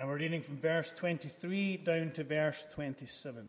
And we're reading from verse 23 down to verse 27.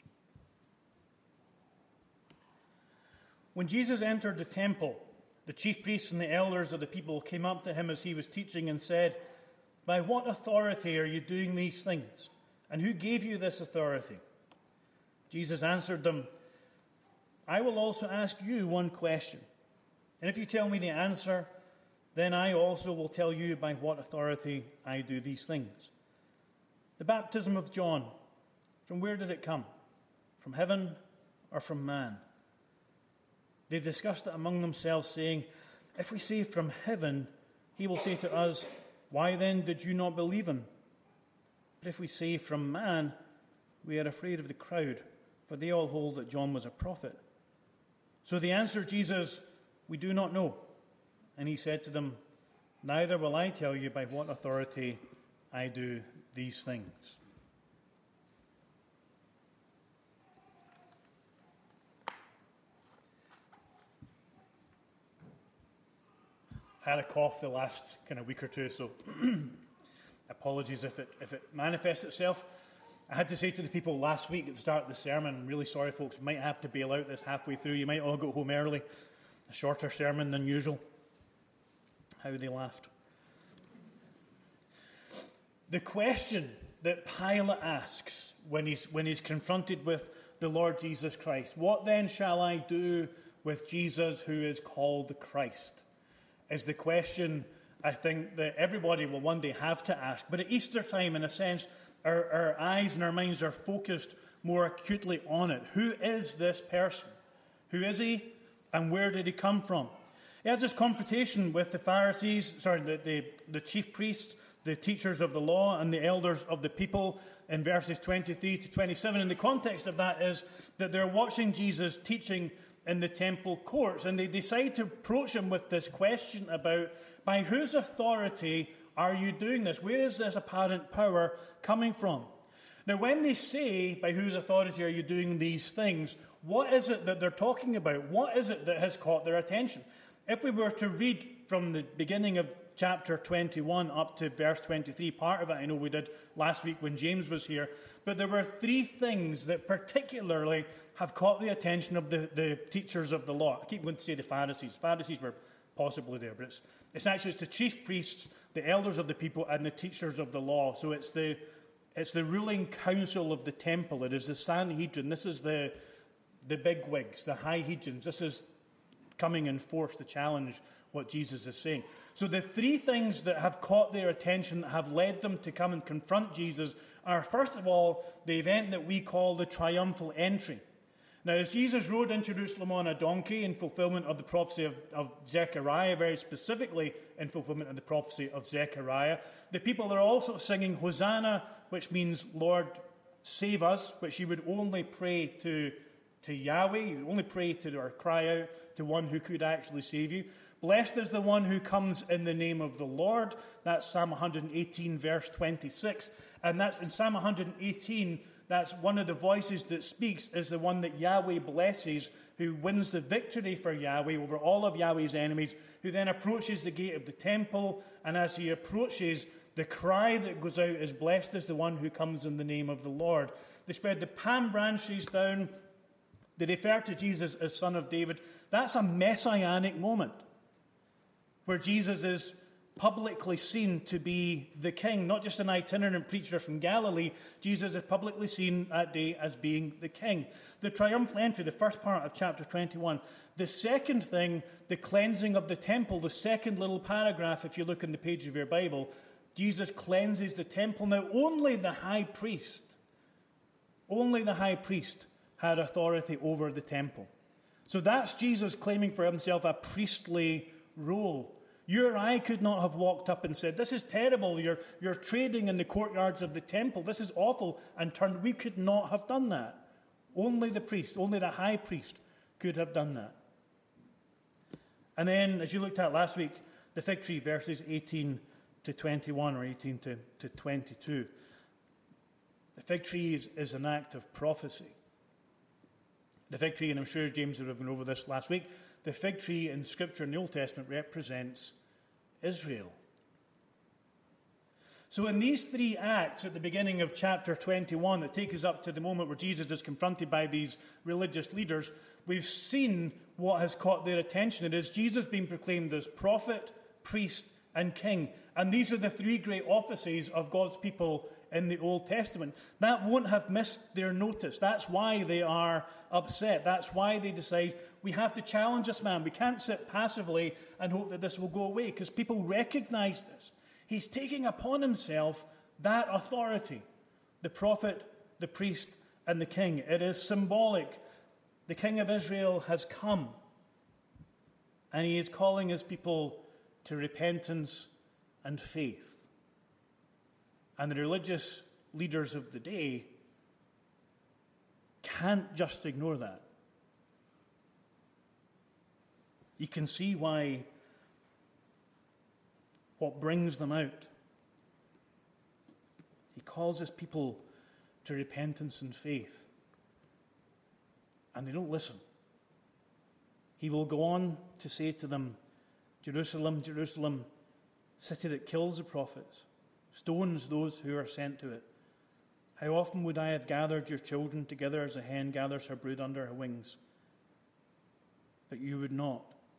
When Jesus entered the temple, the chief priests and the elders of the people came up to him as he was teaching and said, "By what authority are you doing these things? And who gave you this authority?" Jesus answered them, "I will also ask you one question. And if you tell me the answer, then I also will tell you by what authority I do these things. The baptism of John, from where did it come? From heaven or from man?" They discussed it among themselves, saying, "If we say from heaven, he will say to us, 'Why then did you not believe him?' But if we say from man, we are afraid of the crowd, for they all hold that John was a prophet." So they answered Jesus, "We do not know." And he said to them, "Neither will I tell you by what authority I do these things." I had a cough the last kind of week or two, so apologies if it manifests itself. I had to say to the people last week at the start of the sermon, I'm really sorry, folks, we might have to bail out this halfway through. You might all go home early. A shorter sermon than usual. How they laughed. The question that Pilate asks when he's confronted with the Lord Jesus Christ, "What then shall I do with Jesus who is called the Christ?" is the question I think that everybody will one day have to ask. But at Easter time, in a sense, our eyes and our minds are focused more acutely on it. Who is this person? Who is he? And where did he come from? He has this confrontation with the the chief priests, the teachers of the law, and the elders of the people in verses 23 to 27. And the context of that is that they're watching Jesus teaching in the temple courts, and they decide to approach him with this question about, by whose authority are you doing this? Where is this apparent power coming from? Now, when they say, by whose authority are you doing these things, what is it that they're talking about? What is it that has caught their attention? If we were to read from the beginning of chapter 21 up to verse 23, part of it I know we did last week when James was here, but there were three things that particularly have caught the attention of the teachers of the law. I keep going to say the Pharisees. Pharisees were possibly there, but it's actually the chief priests, the elders of the people, and the teachers of the law. So it's the ruling council of the temple. It is the Sanhedrin. This is the bigwigs, the high hedrons. This is coming in force to challenge what Jesus is saying. So the three things that have caught their attention, that have led them to come and confront Jesus, are, first of all, the event that we call the triumphal entry. Now, as Jesus rode into Jerusalem on a donkey in fulfillment of the prophecy of Zechariah, very specifically in fulfillment of the prophecy of Zechariah, the people are also singing Hosanna, which means, "Lord, save us," which you would only pray to Yahweh. You only pray to or cry out to one who could actually save you. "Blessed is the one who comes in the name of the Lord." That's Psalm 118, verse 26. And that's in Psalm 118, that's one of the voices that speaks, is the one that Yahweh blesses, who wins the victory for Yahweh over all of Yahweh's enemies, who then approaches the gate of the temple. And as he approaches, the cry that goes out is, "Blessed is the one who comes in the name of the Lord." They spread the palm branches down. They refer to Jesus as Son of David. That's a messianic moment where Jesus is publicly seen to be the king, not just an itinerant preacher from Galilee. Jesus is publicly seen that day as being the king. The triumphal entry, the first part of chapter 21. The second thing, the cleansing of the temple, the second little paragraph, if you look on the page of your Bible, Jesus cleanses the temple. Now, only the high priest had authority over the temple. So that's Jesus claiming for himself a priestly role. You or I could not have walked up and said, "This is terrible, you're trading in the courtyards of the temple, this is awful," and turned. We could not have done that. Only the priest, only the high priest could have done that. And then, as you looked at last week, the fig tree, verses 18 to 21 or 18 to 22. The fig tree is an act of prophecy. The fig tree, and I'm sure James would have gone over this last week, the fig tree in Scripture in the Old Testament represents Israel. So in these three acts at the beginning of chapter 21 that take us up to the moment where Jesus is confronted by these religious leaders, we've seen what has caught their attention. It is Jesus being proclaimed as prophet, priest, and king. And these are the three great offices of God's people in the Old Testament. That won't have missed their notice. That's why they are upset. That's why they decide, we have to challenge this man. We can't sit passively and hope that this will go away, because people recognize this. He's taking upon himself that authority, the prophet, the priest, and the king. It is symbolic. The King of Israel has come, and he is calling his people to repentance and faith. And the religious leaders of the day can't just ignore that. You can see why, what brings them out. He calls his people to repentance and faith, and they don't listen. He will go on to say to them, Jerusalem, Jerusalem, city that kills the prophets, stones those who are sent to it. How often would I have gathered your children together as a hen gathers her brood under her wings? But you would not.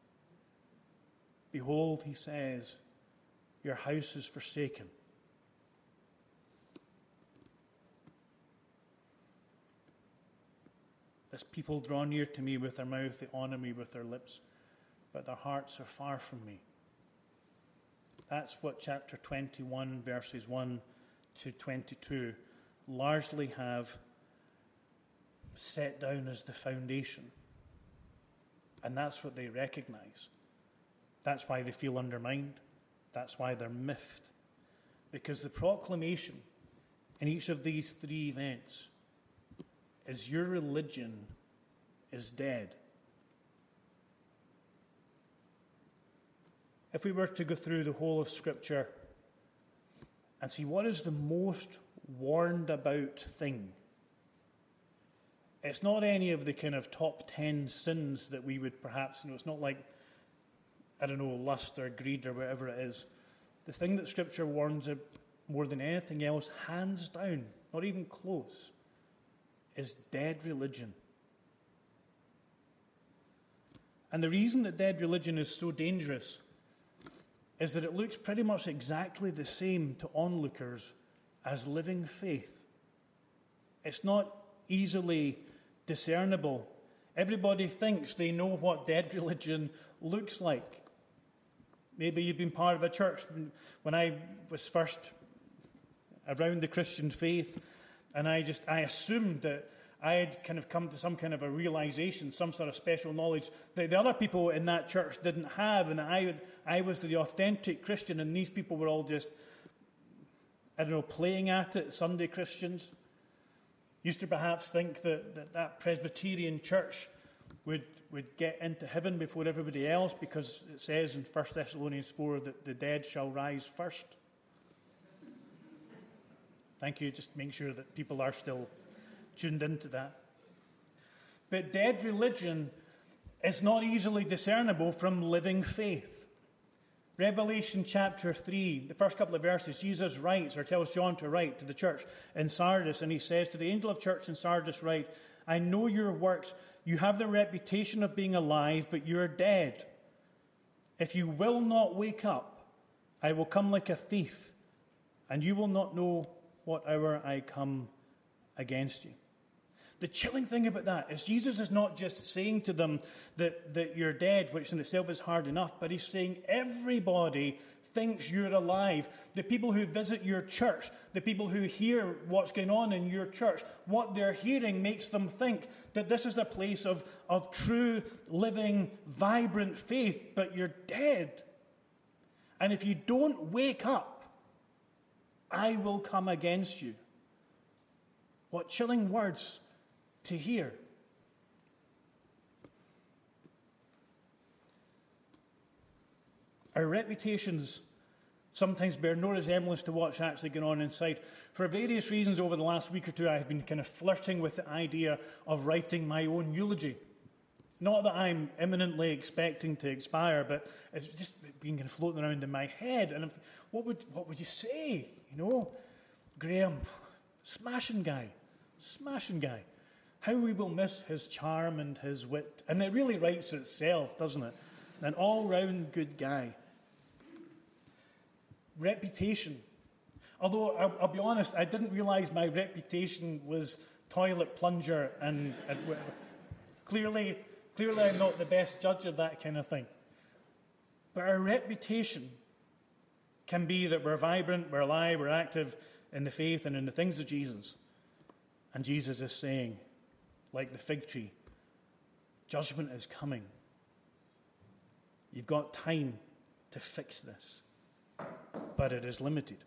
Behold, he says, your house is forsaken. This people draw near to me with their mouth, they honor me with their lips, but their hearts are far from me. That's what chapter 21, verses 1 to 22, largely have set down as the foundation. And that's what they recognize. That's why they feel undermined. That's why they're miffed. Because the proclamation in each of these three events is your religion is dead. If we were to go through the whole of Scripture and see what is the most warned about thing, it's not any of the kind of top 10 sins that we would perhaps, it's not like, lust or greed or whatever it is. The thing that Scripture warns of more than anything else, hands down, not even close, is dead religion. And the reason that dead religion is so dangerous is that it looks pretty much exactly the same to onlookers as living faith. It's not easily discernible. Everybody thinks they know what dead religion looks like. Maybe you've been part of a church. When I was first around the Christian faith, and I assumed that I had kind of come to some kind of a realization, some sort of special knowledge that the other people in that church didn't have, and that I was the authentic Christian, and these people were all just, playing at it, Sunday Christians. Used to perhaps think that Presbyterian church would get into heaven before everybody else, because it says in 1 Thessalonians 4 that the dead shall rise first. Thank you, just make sure that people are still tuned into that. But dead religion is not easily discernible from living faith. Revelation chapter 3, the first couple of verses, Jesus writes, or tells John to write to the church in Sardis, and he says, to the angel of church in Sardis write, I know your works. You have the reputation of being alive, but you are dead. If you will not wake up, I will come like a thief, and you will not know what hour I come against you. The chilling thing about that is Jesus is not just saying to them that you're dead, which in itself is hard enough, but he's saying everybody thinks you're alive. The people who visit your church, the people who hear what's going on in your church, what they're hearing makes them think that this is a place of true, living, vibrant faith, but you're dead. And if you don't wake up, I will come against you. What chilling words to hear. Our reputations sometimes bear no resemblance to what's actually going on inside. For various reasons over the last week or two, I have been kind of flirting with the idea of writing my own eulogy. Not that I'm imminently expecting to expire, but it's just been kind of floating around in my head. And what would you say? Graham, smashing guy. How we will miss his charm and his wit. And it really writes itself, doesn't it? An all-round good guy. Reputation. Although, I'll be honest, I didn't realise my reputation was toilet plunger, and clearly I'm not the best judge of that kind of thing. But our reputation can be that we're vibrant, we're alive, we're active in the faith and in the things of Jesus. And Jesus is saying, like the fig tree, judgment is coming. You've got time to fix this, but it is limited.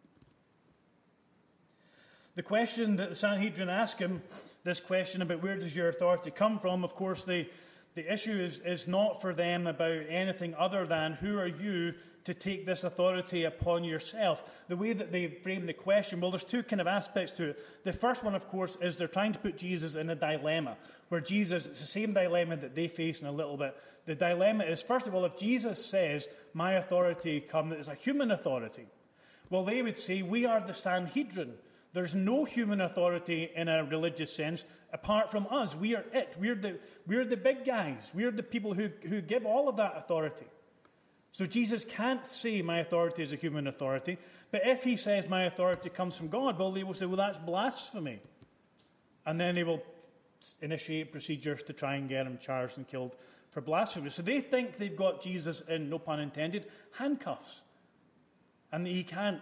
The question that the Sanhedrin ask him, this question about where does your authority come from, of course, the issue is not for them about anything other than who are you to take this authority upon yourself. The way that they frame the question, well, there's two kind of aspects to it. The first one, of course, is they're trying to put Jesus in a dilemma, where Jesus, it's the same dilemma that they face in a little bit. The dilemma is, first of all, if Jesus says, my authority comes as a human authority, well, they would say, we are the Sanhedrin. There's no human authority in a religious sense apart from us. We are it. We're the big guys. We're the people who give all of that authority. So Jesus can't say my authority is a human authority. But if he says my authority comes from God, well, they will say, well, that's blasphemy. And then they will initiate procedures to try and get him charged and killed for blasphemy. So they think they've got Jesus in, no pun intended, handcuffs. And that he can't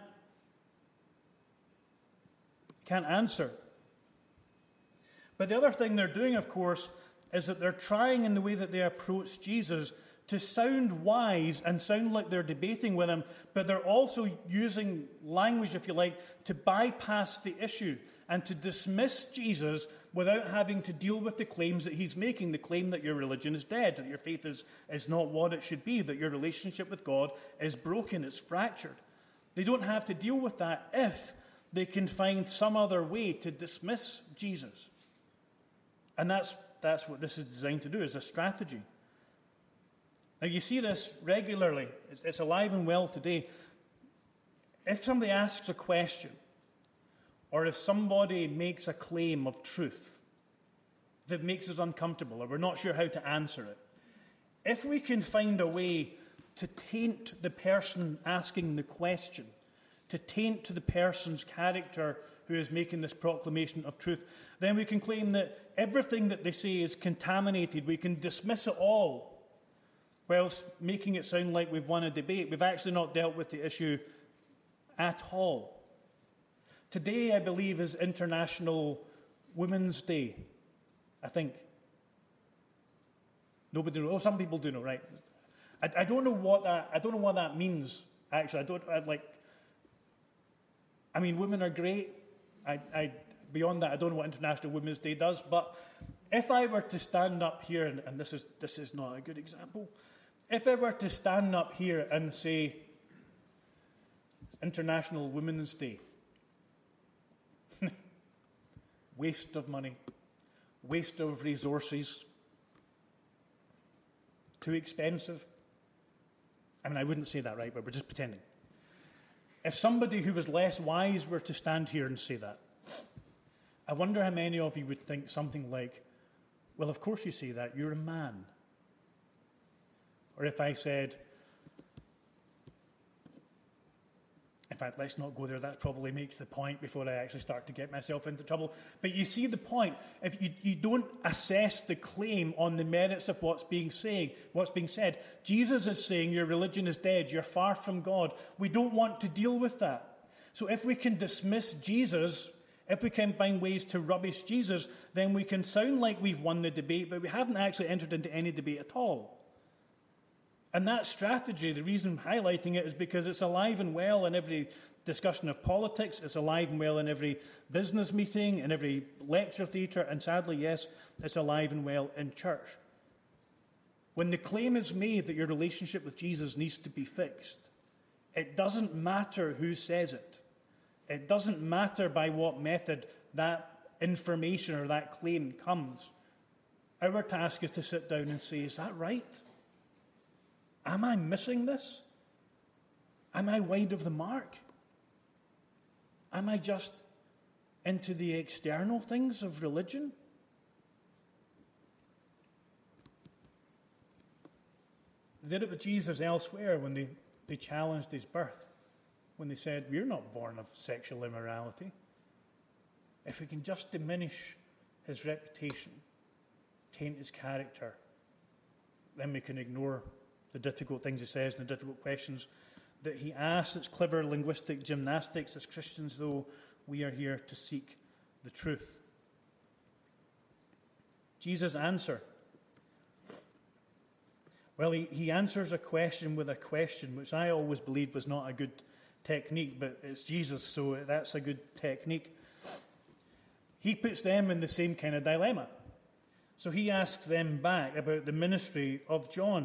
answer. But the other thing they're doing, of course, is that they're trying in the way that they approach Jesus to sound wise and sound like they're debating with him, but they're also using language, if you like, to bypass the issue and to dismiss Jesus without having to deal with the claims that he's making, the claim that your religion is dead, that your faith is not what it should be, that your relationship with God is broken, it's fractured. They don't have to deal with that if they can find some other way to dismiss Jesus. And that's what this is designed to do, is a strategy. Now, you see this regularly. It's alive and well today. If somebody asks a question, or if somebody makes a claim of truth that makes us uncomfortable, or we're not sure how to answer it, if we can find a way to taint the person asking the question, to taint the person's character who is making this proclamation of truth, then we can claim that everything that they say is contaminated. We can dismiss it all, whilst making it sound like we've won a debate. We've actually not dealt with the issue at all. Today, I believe, is International Women's Day, I think. Nobody knows. Oh, some people do know, right? I don't know what that means, actually. I mean, women are great. Beyond that, I don't know what International Women's Day does. But if I were to stand up here, and this is not a good example, if I were to stand up here and say, International Women's Day, waste of money, waste of resources, too expensive. I mean, I wouldn't say that, right? But we're just pretending. If somebody who was less wise were to stand here and say that, I wonder how many of you would think something like, well, of course you say that, you're a man. Or if I said, in fact, let's not go there, that probably makes the point before I actually start to get myself into trouble. But you see the point. If you don't assess the claim on the merits of what's being said, Jesus is saying your religion is dead, you're far from God. We don't want to deal with that. So if we can dismiss Jesus, if we can find ways to rubbish Jesus, then we can sound like we've won the debate, but we haven't actually entered into any debate at all. And that strategy, the reason I'm highlighting it is because it's alive and well in every discussion of politics, it's alive and well in every business meeting, in every lecture theatre, and sadly, yes, it's alive and well in church. When the claim is made that your relationship with Jesus needs to be fixed, it doesn't matter who says it. It doesn't matter by what method that information or that claim comes. Our task is to sit down and say, is that right? Am I missing this? Am I wide of the mark? Am I just into the external things of religion? They did it with Jesus elsewhere when they challenged his birth, when they said, we're not born of sexual immorality. If we can just diminish his reputation, taint his character, then we can ignore the difficult things he says and the difficult questions that he asks. It's clever linguistic gymnastics. As Christians, though, we are here to seek the truth. Jesus' answer. Well, he answers a question with a question, which I always believed was not a good technique, but it's Jesus, so that's a good technique. He puts them in the same kind of dilemma. So he asks them back about the ministry of John.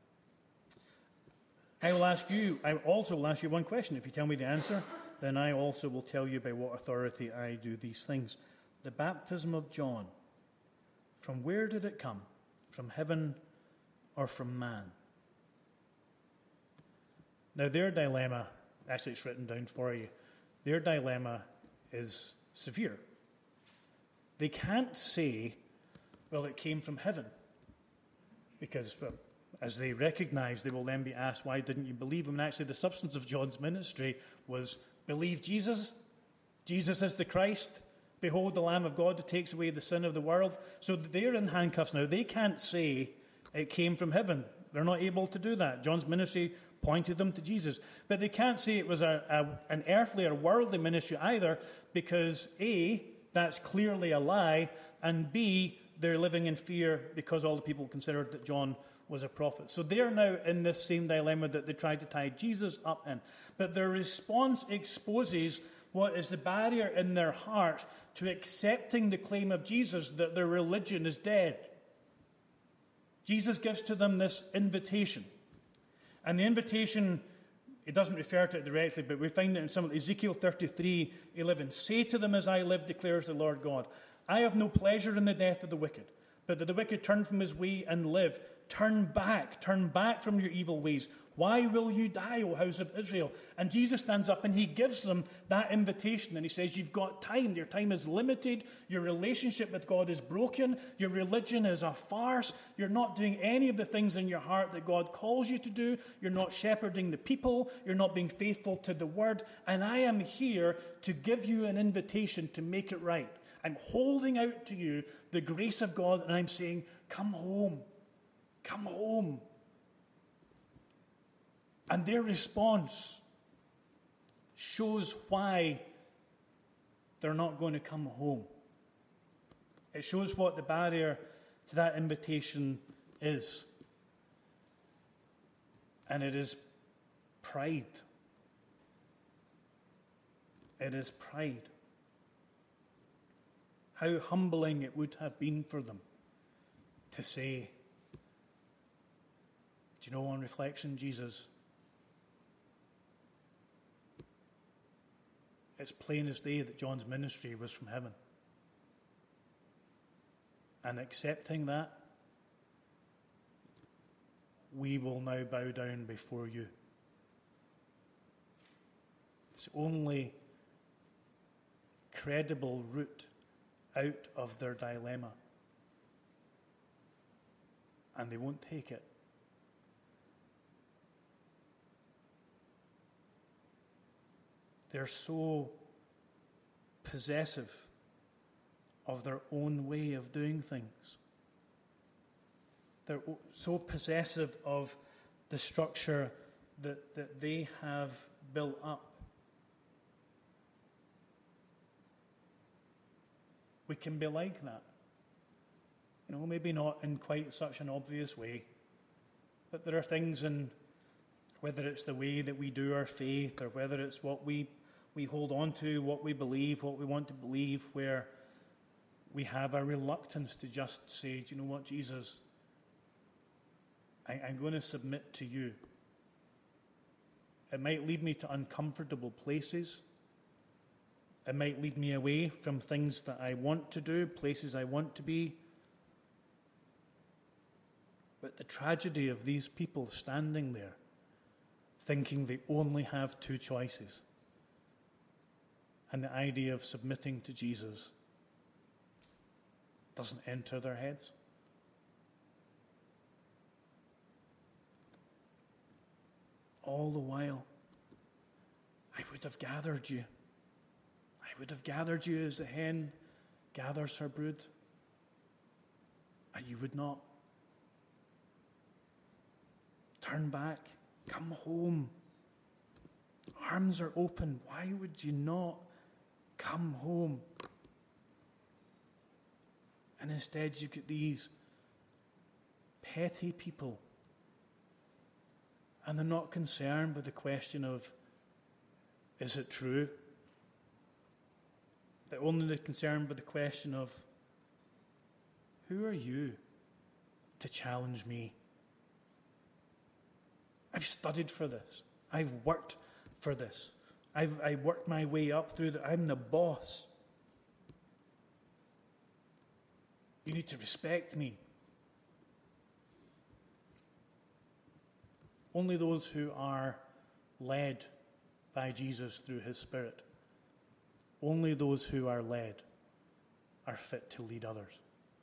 I also will ask you one question. If you tell me the answer, then I also will tell you by what authority I do these things. The baptism of John, from where did it come? From heaven or from man? Now their dilemma, actually it's written down for you, their dilemma is severe. They can't say, well, it came from heaven, because as they recognize, they will then be asked, why didn't you believe him? And actually the substance of John's ministry was, believe Jesus. Jesus is the Christ. Behold the Lamb of God who takes away the sin of the world. So they're in handcuffs now. They can't say it came from heaven. They're not able to do that. John's ministry pointed them to Jesus. But they can't say it was an earthly or worldly ministry either, because A, that's clearly a lie, and B, they're living in fear because all the people considered that John was a prophet. So they're now in this same dilemma that they tried to tie Jesus up in. But their response exposes what is the barrier in their heart to accepting the claim of Jesus that their religion is dead. Jesus gives to them this invitation. And the invitation, it doesn't refer to it directly, but we find it in some of Ezekiel 33:11. Say to them, as I live, declares the Lord God, I have no pleasure in the death of the wicked, but that the wicked turn from his way and live. Turn back from your evil ways. Why will you die, O house of Israel? And Jesus stands up and he gives them that invitation. And he says, you've got time. Your time is limited. Your relationship with God is broken. Your religion is a farce. You're not doing any of the things in your heart that God calls you to do. You're not shepherding the people. You're not being faithful to the word. And I am here to give you an invitation to make it right. I'm holding out to you the grace of God, and I'm saying, come home. Come home. And their response shows why they're not going to come home. It shows what the barrier to that invitation is. And it is pride. It is pride. How humbling it would have been for them to say, do you know, on reflection, Jesus, it's plain as day that John's ministry was from heaven. And accepting that, we will now bow down before you. It's the only credible route out of their dilemma. And they won't take it. They're so possessive of their own way of doing things. They're so possessive of the structure that they have built up. We can be like that. You know, maybe not in quite such an obvious way, but there are things in, whether it's the way that we do our faith or whether it's what we hold on to, what we believe, what we want to believe, where we have a reluctance to just say, do you know what, Jesus, I'm going to submit to you. It might lead me to uncomfortable places. It might lead me away from things that I want to do, places I want to be. But the tragedy of these people standing there, thinking they only have two choices, and the idea of submitting to Jesus doesn't enter their heads. All the while, I would have gathered you. I would have gathered you as the hen gathers her brood, and you would not. Turn back. Come home. Arms are open. Why would you not come home? And instead you get these petty people, and they're not concerned with the question of, is it true? They're only concerned with the question of, who are you to challenge me? I've studied for this. I've worked for this. I've worked my way up through I'm the boss. You need to respect me. Only those who are led by Jesus through his Spirit, only those who are led are fit to lead others.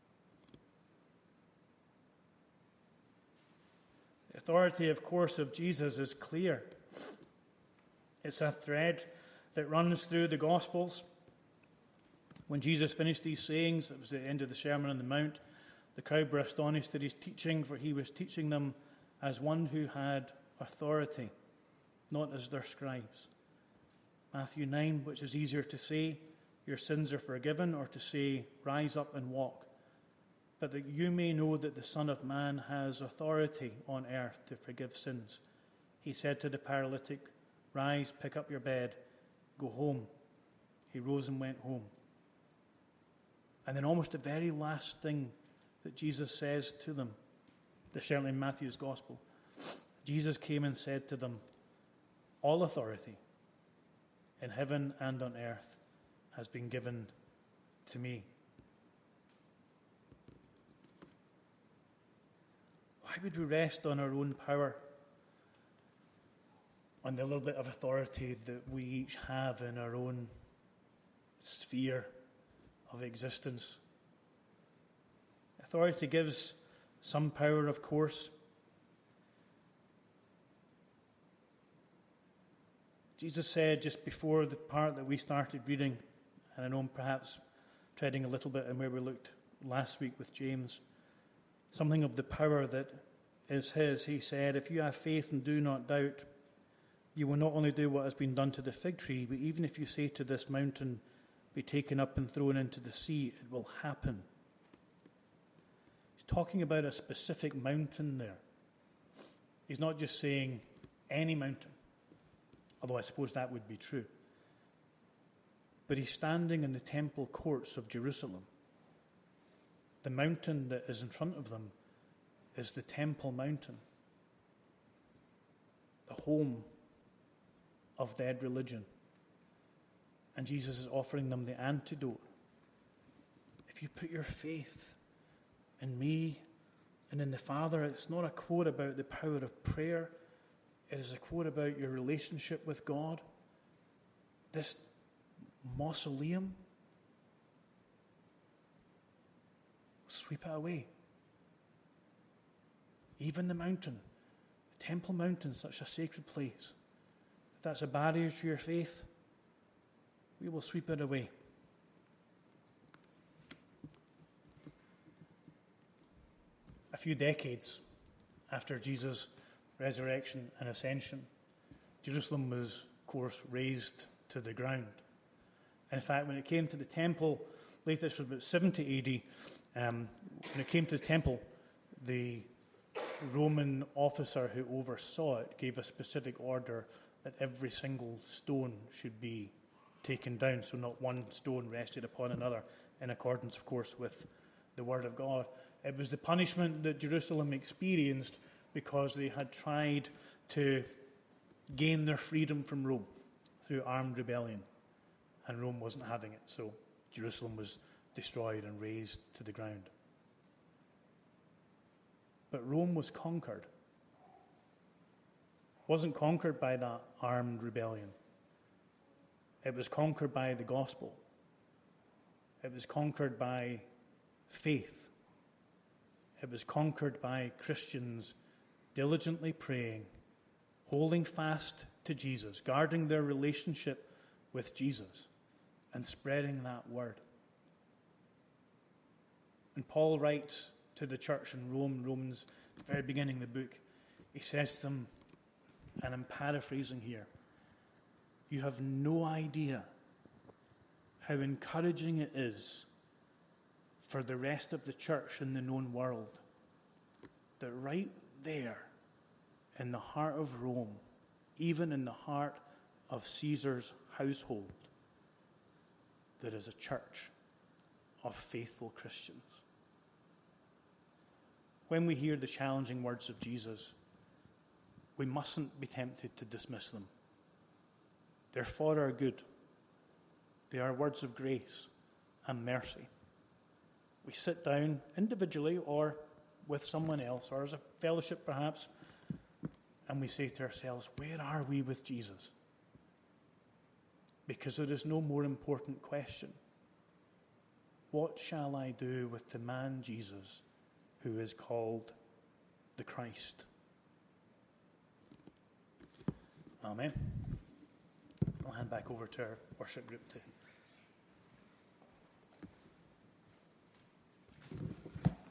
The authority, of course, of Jesus is clear. It's a thread that runs through the Gospels. When Jesus finished these sayings, it was the end of the Sermon on the Mount, the crowd were astonished at his teaching, for he was teaching them as one who had authority, not as their scribes. Matthew 9, which is easier to say, your sins are forgiven, or to say, rise up and walk, but that you may know that the Son of Man has authority on earth to forgive sins. He said to the paralytic, rise, pick up your bed, go home. He rose and went home. And then almost the very last thing that Jesus says to them, certainly in Matthew's Gospel, Jesus came and said to them, all authority in heaven and on earth has been given to me. Why would we rest on our own power, on the little bit of authority that we each have in our own sphere of existence? Authority gives some power, of course. Jesus said just before the part that we started reading, and I know I'm perhaps treading a little bit in where we looked last week with James, something of the power that is his. He said, if you have faith and do not doubt, you will not only do what has been done to the fig tree, but even if you say to this mountain, be taken up and thrown into the sea, it will happen. He's talking about a specific mountain there. He's not just saying any mountain, although I suppose that would be true. But he's standing in the temple courts of Jerusalem. The mountain that is in front of them is the Temple Mountain, the home of dead religion. And Jesus is offering them the antidote. If you put your faith in me and in the Father, it's not a quote about the power of prayer. It is a quote about your relationship with God. This mausoleum, sweep it away. Even the mountain, the Temple Mountain, such a sacred place. If that's a barrier to your faith, we will sweep it away. A few decades after Jesus' resurrection and ascension, Jerusalem was, of course, razed to the ground. In fact, when it came to the temple, later this was about 70 AD, when it came to the temple, the Roman officer who oversaw it gave a specific order that every single stone should be taken down, so not one stone rested upon another, in accordance, of course, with the Word of God. It was the punishment that Jerusalem experienced because they had tried to gain their freedom from Rome through armed rebellion, and Rome wasn't having it, so Jerusalem was destroyed and razed to the ground. But Rome was conquered. It wasn't conquered by that armed rebellion. It was conquered by the gospel. It was conquered by faith. It was conquered by Christians diligently praying, holding fast to Jesus, guarding their relationship with Jesus, and spreading that word. And Paul writes to the church in Rome, Romans, the very beginning of the book, he says to them, and I'm paraphrasing here, you have no idea how encouraging it is for the rest of the church in the known world that right there in the heart of Rome, even in the heart of Caesar's household, there is a church of faithful Christians. When we hear the challenging words of Jesus, we mustn't be tempted to dismiss them. They're for our good. They are words of grace and mercy. We sit down individually or with someone else, or as a fellowship perhaps, and we say to ourselves, where are we with Jesus? Because there is no more important question. What shall I do with the man Jesus who is called the Christ? Amen. I'll hand back over to our worship group to